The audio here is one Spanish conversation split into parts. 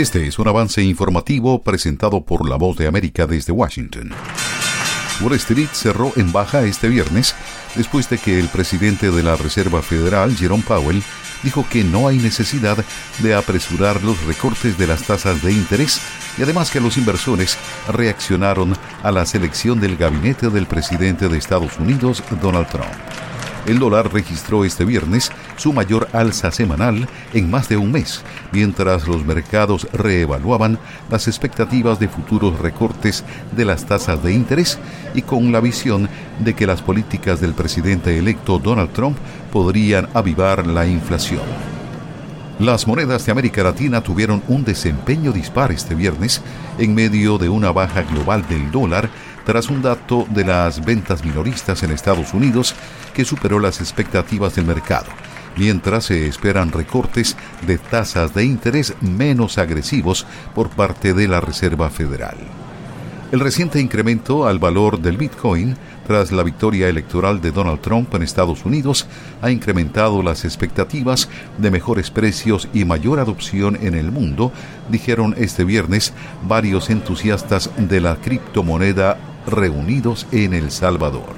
Este es un avance informativo presentado por La Voz de América desde Washington. Wall Street cerró en baja este viernes después de que el presidente de la Reserva Federal, Jerome Powell, dijo que no hay necesidad de apresurar los recortes de las tasas de interés y además que los inversores reaccionaron a la selección del gabinete del presidente de Estados Unidos, Donald Trump. El dólar registró este viernes su mayor alza semanal en más de un mes, mientras los mercados reevaluaban las expectativas de futuros recortes de las tasas de interés y con la visión de que las políticas del presidente electo Donald Trump podrían avivar la inflación. Las monedas de América Latina tuvieron un desempeño dispar este viernes en medio de una baja global del dólar tras un dato de las ventas minoristas en Estados Unidos que superó las expectativas del mercado, mientras se esperan recortes de tasas de interés menos agresivos por parte de la Reserva Federal. El reciente incremento al valor del Bitcoin tras la victoria electoral de Donald Trump en Estados Unidos ha incrementado las expectativas de mejores precios y mayor adopción en el mundo, dijeron este viernes varios entusiastas de la criptomoneda reunidos en El Salvador.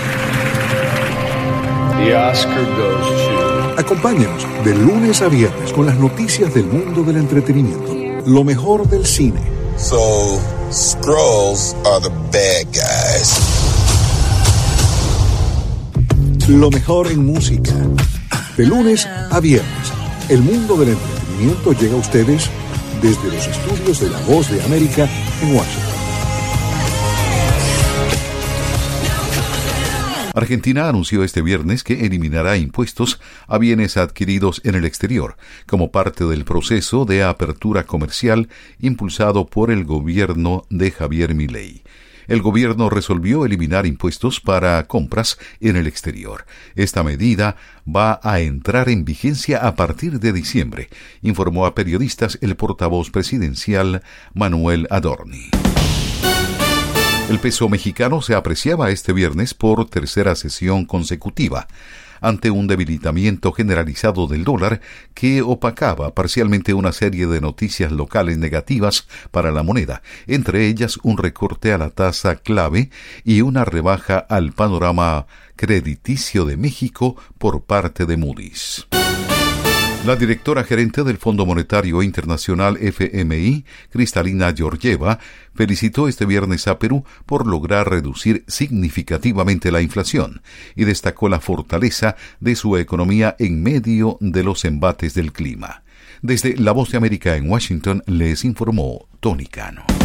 The Oscar goes to... Acompáñanos de lunes a viernes con las noticias del mundo del entretenimiento. Lo mejor del cine. So, Skrulls are the bad guys. Lo mejor en música. De lunes a viernes, el mundo del entretenimiento llega a ustedes desde los estudios de La Voz de América en Washington. Argentina anunció este viernes que eliminará impuestos a bienes adquiridos en el exterior, como parte del proceso de apertura comercial impulsado por el gobierno de Javier Milei. El gobierno resolvió eliminar impuestos para compras en el exterior. Esta medida va a entrar en vigencia a partir de diciembre, informó a periodistas el portavoz presidencial Manuel Adorni. El peso mexicano se apreciaba este viernes por tercera sesión consecutiva, ante un debilitamiento generalizado del dólar que opacaba parcialmente una serie de noticias locales negativas para la moneda, entre ellas un recorte a la tasa clave y una rebaja al panorama crediticio de México por parte de Moody's. La directora gerente del Fondo Monetario Internacional FMI, Kristalina Georgieva, felicitó este viernes a Perú por lograr reducir significativamente la inflación y destacó la fortaleza de su economía en medio de los embates del clima. Desde La Voz de América en Washington les informó Tony Cano.